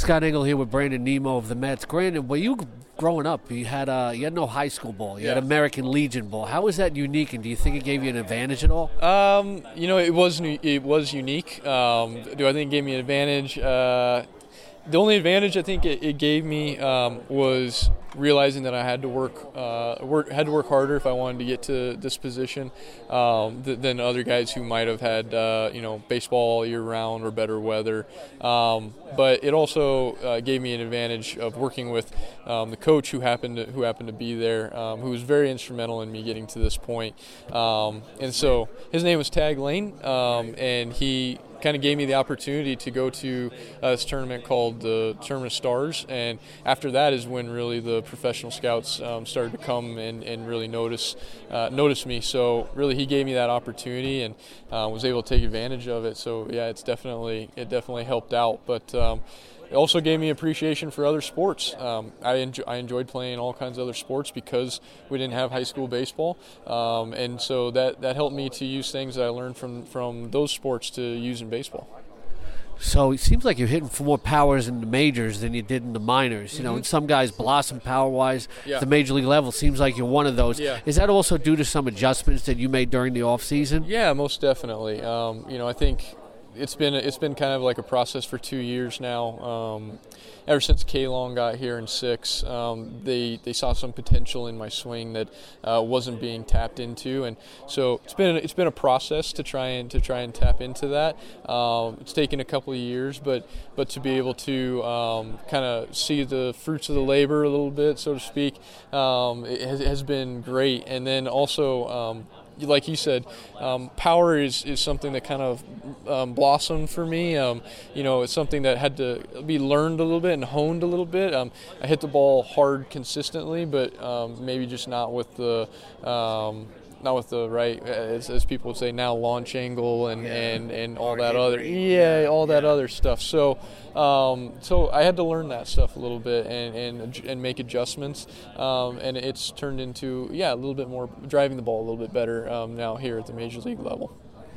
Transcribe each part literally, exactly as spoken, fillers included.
Scott Engel here with Brandon Nimmo of the Mets. Brandon, were you growing up? You had uh, you had no high school ball. You yeah. had American Legion ball. How was that unique, and do you think it gave you an advantage at all? Um, you know, it was it was unique. Um, do I think it gave me an advantage? Uh, the only advantage I think it, it gave me um, was realizing that I had to work, uh, work had to work harder if I wanted to get to this position um, th- than other guys who might have had uh, you know baseball all year round or better weather. Um, but it also uh, gave me an advantage of working with um, the coach who happened to, who happened to be there, um, who was very instrumental in me getting to this point. Um, and so his name was Tag Lane, um, and he kind of gave me the opportunity to go to uh, this tournament called the Tournament of Stars, and after that is when really the professional scouts um, started to come and, and really notice uh, notice me. So really he gave me that opportunity and uh, was able to take advantage of it. So yeah, it's definitely it definitely helped out. But um, it also gave me appreciation for other sports. Um, I, enjoy, I enjoyed playing all kinds of other sports because we didn't have high school baseball, um, and so that, that helped me to use things that I learned from, from those sports to use in baseball. So it seems like you're hitting for more powers in the majors than you did in the minors. You know, Mm-hmm. and some guys blossom power-wise Yeah. at the major league level. Seems like you're one of those. Yeah. Is that also due to some adjustments that you made during the off season? Yeah, most definitely. Um, you know, I think it's been it's been kind of like a process for two years now. Um, ever since K-Long got here in six, um, they they saw some potential in my swing that uh, wasn't being tapped into, and so it's been it's been a process to try and to try and tap into that. Um, it's taken a couple of years, but but to be able to um, kind of see the fruits of the labor a little bit, so to speak, um, it has, has been great. And then also, Um, like you said, um, power is, is something that kind of um, blossomed for me. Um, you know, it's something that had to be learned a little bit and honed a little bit. Um, I hit the ball hard consistently, but um, maybe just not with the um, not with the right, as, as people would say now, launch angle and, and, and all that other, yeah, all that other stuff. So, um, so I had to learn that stuff a little bit and and, and make adjustments. Um, and it's turned into, yeah, a little bit more driving the ball a little bit better um, now here at the major league level.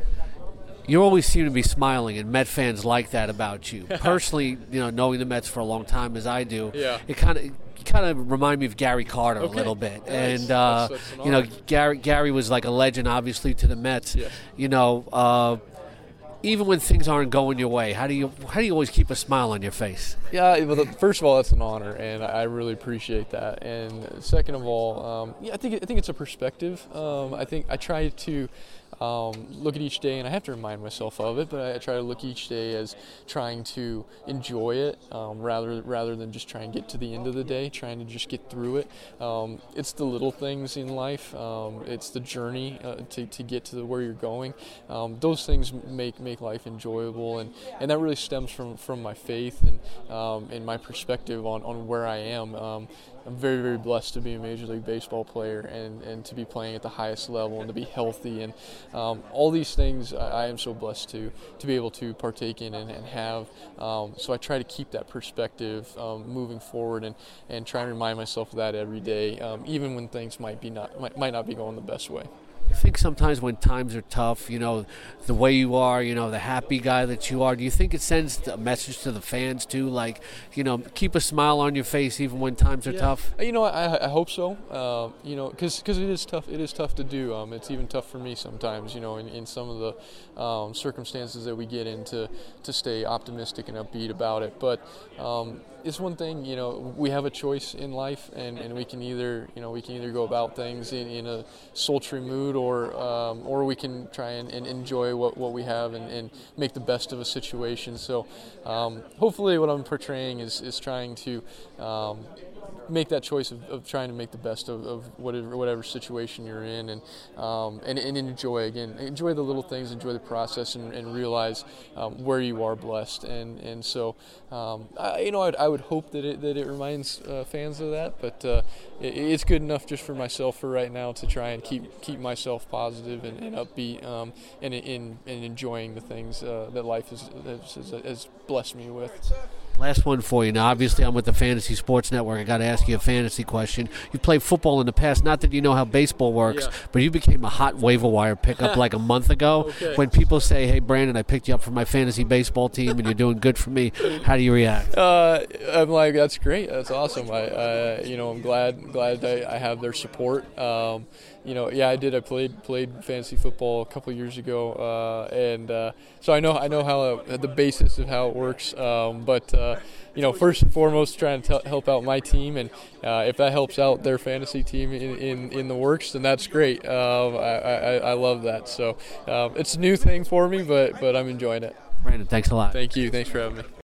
You always seem to be smiling, and Met fans like that about you. Personally, you know, knowing the Mets for a long time as I do, Yeah. it kind of kind of remind me of Gary Carter Okay. a little bit. Nice. And uh, That's- that's an you know, honor. Gary Gary was like a legend, obviously, to the Mets. Yeah. You know, uh, even when things aren't going your way, how do you how do you always keep a smile on your face? Yeah, well, the- first of all, that's an honor, and I really appreciate that. And second of all, um, yeah, I think I think it's a perspective. Um, I think I try to um, look at each day, and I have to remind myself of it. But I, I try to look each day as trying to enjoy it, um, rather rather than just try and get to the end of the day, trying to just get through it. Um, it's the little things in life. Um, it's the journey uh, to to get to where you're going. Um, those things make make life enjoyable, and, and that really stems from, from my faith and um, and my perspective on, on where I am. Um, I'm very, very blessed to be a Major League Baseball player and, and to be playing at the highest level and to be healthy, and um, all these things I, I am so blessed to to be able to partake in and, and have. Um, so I try to keep that perspective um, moving forward and, and try and remind myself of that every day, um, even when things might be not might, might not be going the best way. I think sometimes when times are tough, you know, the way you are, you know, the happy guy that you are, do you think it sends a message to the fans too? Like, you know, keep a smile on your face even when times are Yeah. tough? You know, I, I hope so. Uh, you know, because it is tough. It is tough to do. Um, it's even tough for me sometimes. You know, in, in some of the um, circumstances that we get into, to stay optimistic and upbeat about it. But um, it's one thing. You know, we have a choice in life, and, and we can either, you know, we can either go about things in, in a sultry mood, or um, or we can try and, and enjoy what, what we have and, and make the best of a situation. So um, hopefully, what I'm portraying is is trying to um, make that choice of, of trying to make the best of, of whatever whatever situation you're in, and um, and, and enjoy again enjoy the little things, enjoy the process, and, and realize um, where you are blessed. And and so um, I, you know I'd, I would hope that it that it reminds uh, fans of that, but uh, it, it's good enough just for myself for right now to try and keep keep myself positive and, and upbeat, um, and in and enjoying the things uh, that life has, has has blessed me with. Last one for you. Now, obviously, I'm with the Fantasy Sports Network. I got to ask you a fantasy question. You played football in the past. Not that you know how baseball works, Yeah. but you became a hot waiver wire pickup like a month ago. Okay. When people say, "Hey, Brandon, I picked you up for my fantasy baseball team, and you're doing good for me," how do you react? Uh, I'm like, that's great. That's awesome. I, I you know, I'm glad glad I, I have their support. Um, you know, yeah, I did. I played played fantasy football a couple years ago, uh, and uh, so I know I know how uh, the basis of how it works. Um, but uh, you know, first and foremost, trying to t- help out my team, and uh, if that helps out their fantasy team in, in, in the works, then that's great. Um, I, I I love that. So um, it's a new thing for me, but but I'm enjoying it. Brandon, thanks a lot. Thank you. Thanks for having me.